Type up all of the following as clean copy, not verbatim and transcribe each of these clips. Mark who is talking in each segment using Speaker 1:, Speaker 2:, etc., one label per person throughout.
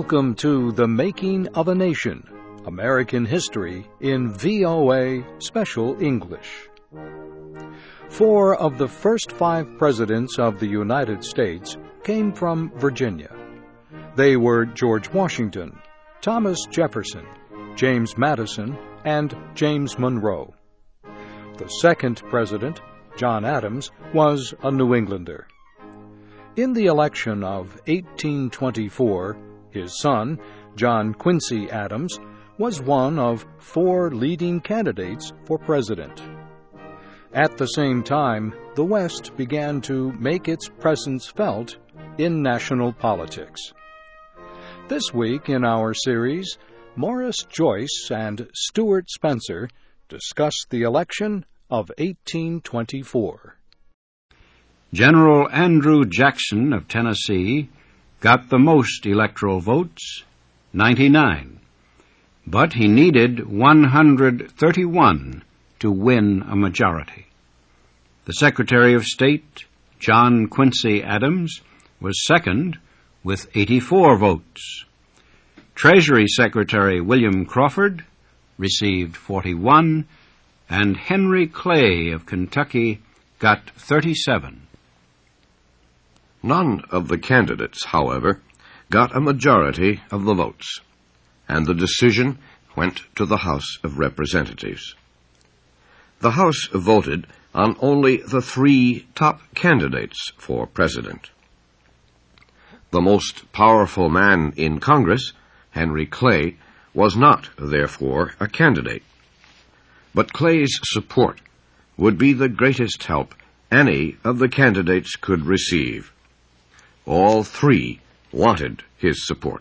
Speaker 1: Welcome to The Making of a Nation, American History in VOA Special English. 4 of the first 5 presidents of the United States came from Virginia. They were George Washington, Thomas Jefferson, James Madison, and James Monroe. The second president, John Adams, was a New Englander. In the election of 1824, his son, John Quincy Adams, was one of 4 leading candidates for president. At the same time, the West began to make its presence felt in national politics. This week in our series, Morris Joyce and Stuart Spencer discuss the election of 1824.
Speaker 2: General Andrew Jackson of Tennessee got the most electoral votes, 99, but he needed 131 to win a majority. The Secretary of State, John Quincy Adams, was second with 84 votes. Treasury Secretary William Crawford received 41, and Henry Clay of Kentucky got 37.
Speaker 3: None of the candidates, however, got a majority of the votes, and the decision went to the House of Representatives. The House voted on only the 3 top candidates for president. The most powerful man in Congress, Henry Clay, was not, therefore, a candidate. But Clay's support would be the greatest help any of the candidates could receive. All 3 wanted his support.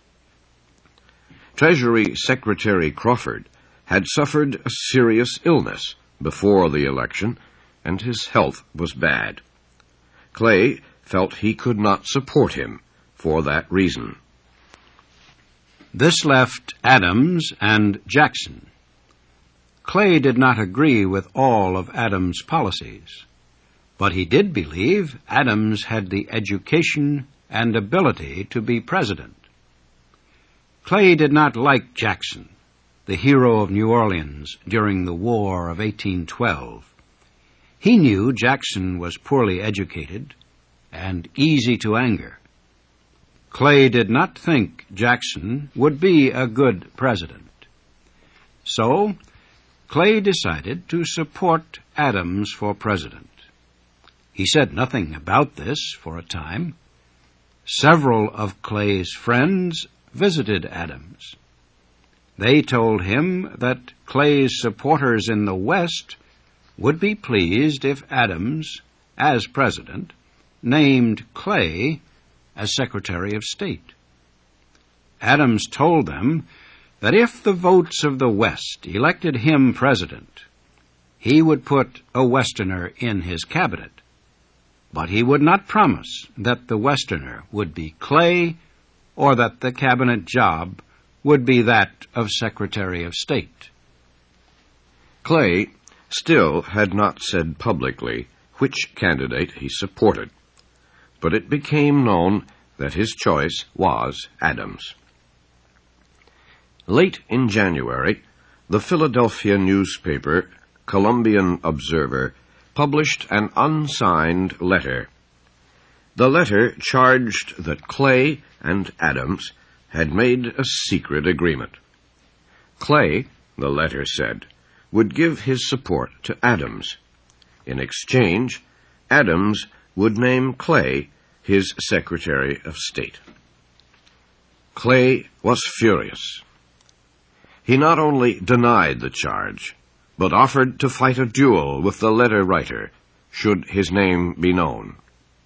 Speaker 3: Treasury Secretary Crawford had suffered a serious illness before the election, and his health was bad. Clay felt he could not support him for that reason.
Speaker 2: This left Adams and Jackson. Clay did not agree with all of Adams' policies, but he did believe Adams had the education and ability to be president. Clay did not like Jackson, the hero of New Orleans during the War of 1812. He knew Jackson was poorly educated and easy to anger. Clay did not think Jackson would be a good president. So, Clay decided to support Adams for president. He said nothing about this for a time. Several of Clay's friends visited Adams. They told him that Clay's supporters in the West would be pleased if Adams, as president, named Clay as Secretary of State. Adams told them that if the votes of the West elected him president, he would put a Westerner in his cabinet. But he would not promise that the Westerner would be Clay or that the cabinet job would be that of Secretary of State.
Speaker 3: Clay still had not said publicly which candidate he supported, but it became known that his choice was Adams. Late in January, the Philadelphia newspaper Columbian Observer published an unsigned letter. The letter charged that Clay and Adams had made a secret agreement. Clay, the letter said, would give his support to Adams. In exchange, Adams would name Clay his Secretary of State. Clay was furious. He not only denied the charge, but offered to fight a duel with the letter writer, should his name be known.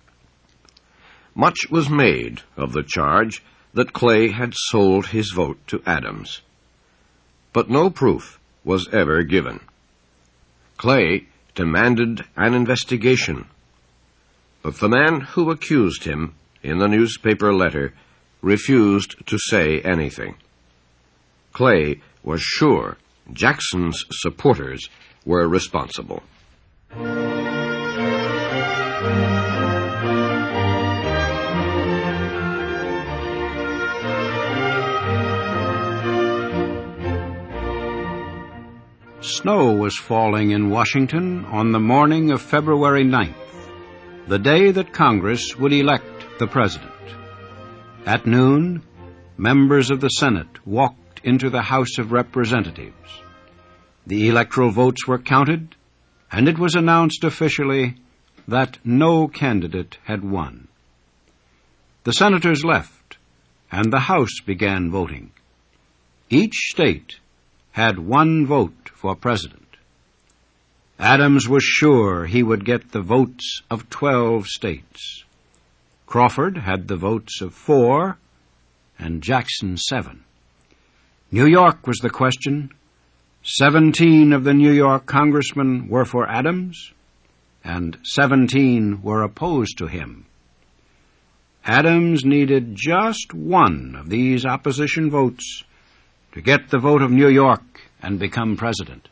Speaker 3: Much was made of the charge that Clay had sold his vote to Adams, but no proof was ever given. Clay demanded an investigation, but the man who accused him in the newspaper letter refused to say anything. Clay was sure Jackson's supporters were responsible.
Speaker 2: Snow was falling in Washington on the morning of February 9th, the day that Congress would elect the president. At noon, members of the Senate walked into the House of Representatives. The electoral votes were counted, and it was announced officially that no candidate had won. The senators left, and the House began voting. Each state had one vote for president. Adams was sure he would get the votes of 12 states. Crawford had the votes of 4, and Jackson 7. New York was the question. 17 of the New York congressmen were for Adams, and 17 were opposed to him. Adams needed just one of these opposition votes to get the vote of New York and become president.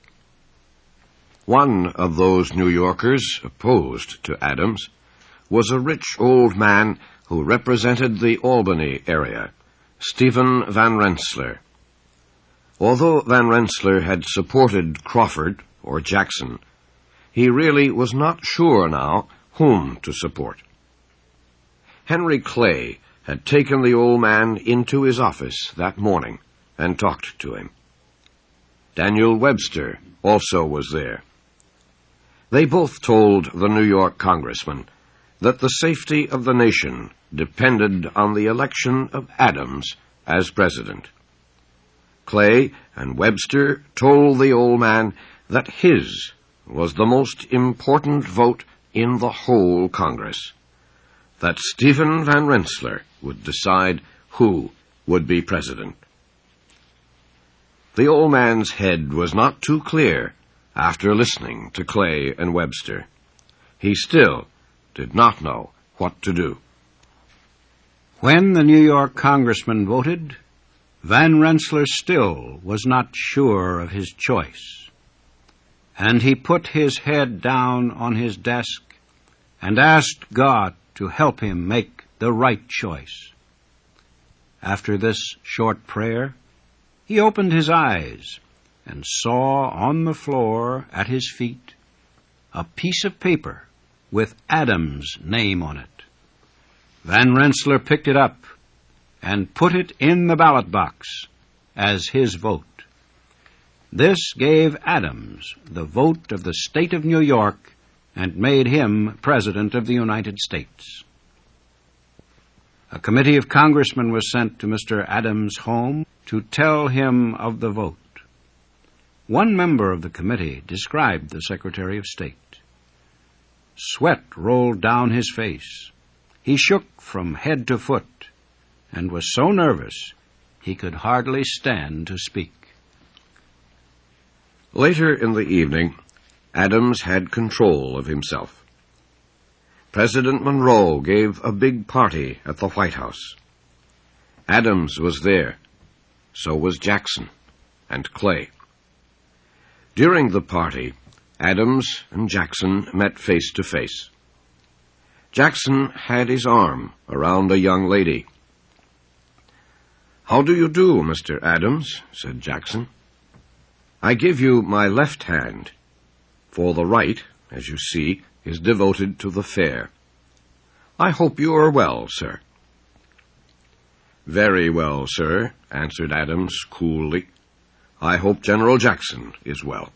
Speaker 3: One of those New Yorkers opposed to Adams was a rich old man who represented the Albany area, Stephen Van Rensselaer. Although Van Rensselaer had supported Crawford or Jackson, he really was not sure now whom to support. Henry Clay had taken the old man into his office that morning and talked to him. Daniel Webster also was there. They both told the New York congressman that the safety of the nation depended on the election of Adams as president. Clay and Webster told the old man that his was the most important vote in the whole Congress, that Stephen Van Rensselaer would decide who would be president. The old man's head was not too clear after listening to Clay and Webster. He still did not know what to do.
Speaker 2: When the New York congressman voted, Van Rensselaer still was not sure of his choice, and he put his head down on his desk and asked God to help him make the right choice. After this short prayer, he opened his eyes and saw on the floor at his feet a piece of paper with Adams' name on it. Van Rensselaer picked it up and put it in the ballot box as his vote. This gave Adams the vote of the state of New York and made him President of the United States. A committee of congressmen was sent to Mr. Adams' home to tell him of the vote. One member of the committee described the Secretary of State. Sweat rolled down his face. He shook from head to foot and was so nervous he could hardly stand to speak.
Speaker 3: Later in the evening, Adams had control of himself. President Monroe gave a big party at the White House. Adams was there. So was Jackson and Clay. During the party, Adams and Jackson met face to face. Jackson had his arm around a young lady. "How do you do, Mr. Adams?" said Jackson. "I give you my left hand, for the right, as you see, is devoted to the fair. I hope you are well, sir." "Very well, sir," answered Adams coolly. "I hope General Jackson is well."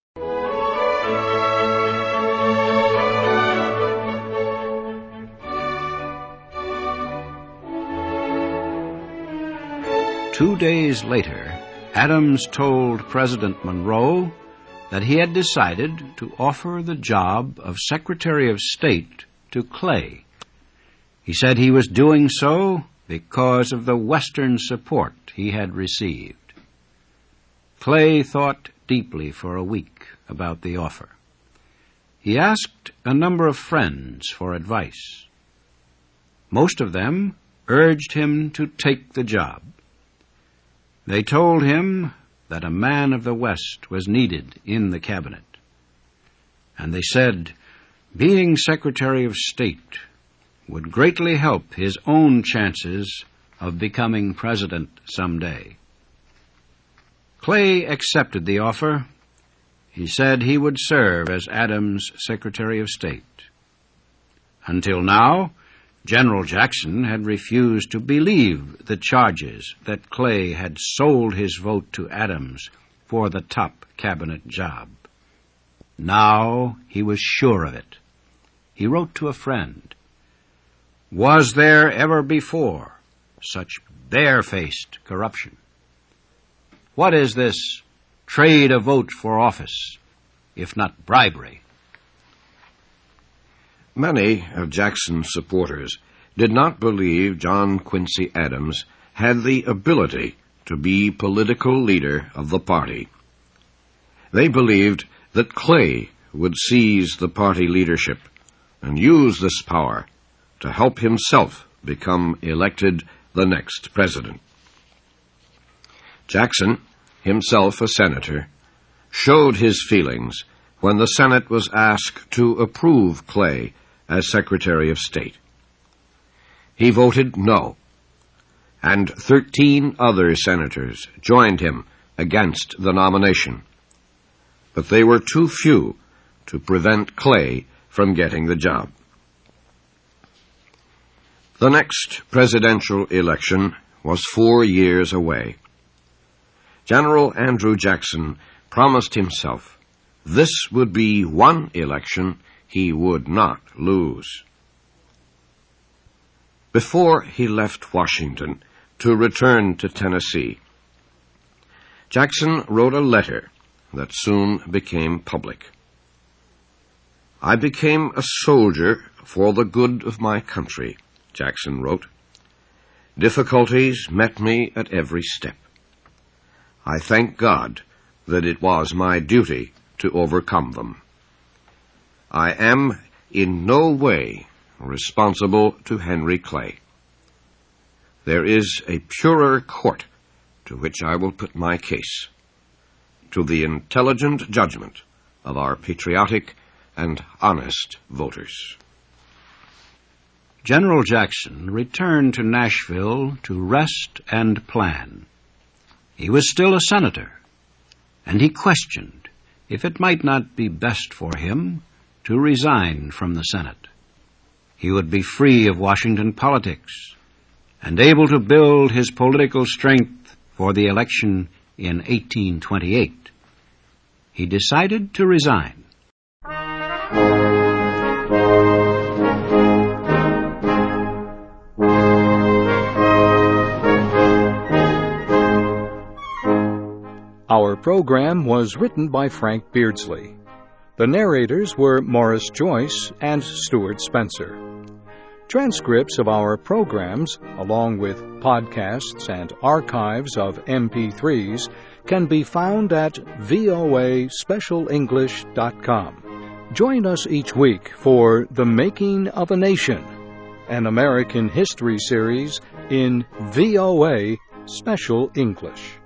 Speaker 2: Two days later, Adams told President Monroe that he had decided to offer the job of Secretary of State to Clay. He said he was doing so because of the Western support he had received. Clay thought deeply for a week about the offer. He asked a number of friends for advice. Most of them urged him to take the job. They told him that a man of the West was needed in the cabinet. And they said being Secretary of State would greatly help his own chances of becoming president someday. Clay accepted the offer he said he would serve as Adams' Secretary of State. Until now, General Jackson had refused to believe the charges that Clay had sold his vote to Adams for the top cabinet job. Now he was sure of it. He wrote to a friend, "Was there ever before such barefaced corruption? What is this trade a vote for office, if not bribery?"
Speaker 3: Many of Jackson's supporters did not believe John Quincy Adams had the ability to be political leader of the party. They believed that Clay would seize the party leadership and use this power to help himself become elected the next president. Jackson, himself a senator, showed his feelings when the Senate was asked to approve Clay as Secretary of State. He voted no, and 13 other senators joined him against the nomination. But they were too few to prevent Clay from getting the job. The next presidential election was 4 years away. General Andrew Jackson promised himself this would be one election he would not lose. Before he left Washington to return to Tennessee, Jackson wrote a letter that soon became public. "I became a soldier for the good of my country," Jackson wrote. "Difficulties met me at every step. I thank God that it was my duty to overcome them. I am in no way responsible to Henry Clay. There is a purer court to which I will put my case, to the intelligent judgment of our patriotic and honest voters."
Speaker 2: General Jackson returned to Nashville to rest and plan. He was still a senator, and he questioned if it might not be best for him to resign from the Senate. He would be free of Washington politics and able to build his political strength for the election in 1828. He decided to resign.
Speaker 1: Our program was written by Frank Beardsley. The narrators were Morris Joyce and Stuart Spencer. Transcripts of our programs, along with podcasts and archives of MP3s, can be found at voaspecialenglish.com. Join us each week for The Making of a Nation, an American history series in VOA Special English.